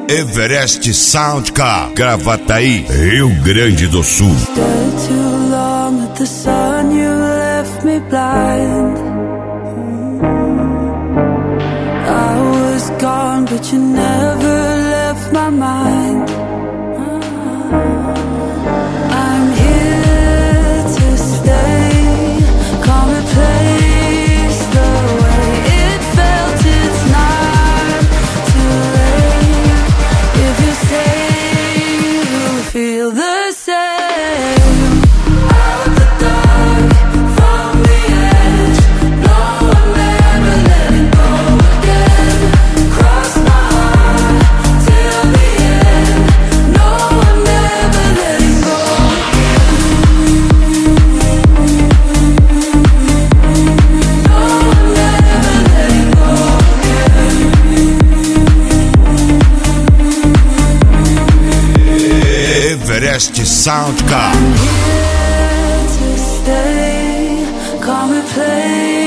Everest Soundcar, Gravataí, Rio Grande do Sul. Too long at the sun, you left me blind. I was gone, but you never left my mind. I'm here to stay. Come replace the way it felt. It's not too late. If you say you'll feel the same. Out the dark, from the edge. No, I'm never letting go again. Cross my heart till the end. No, I'm never letting go again. No, I'm never letting go again. Everest Soundcar. I'm here to stay. Come and play.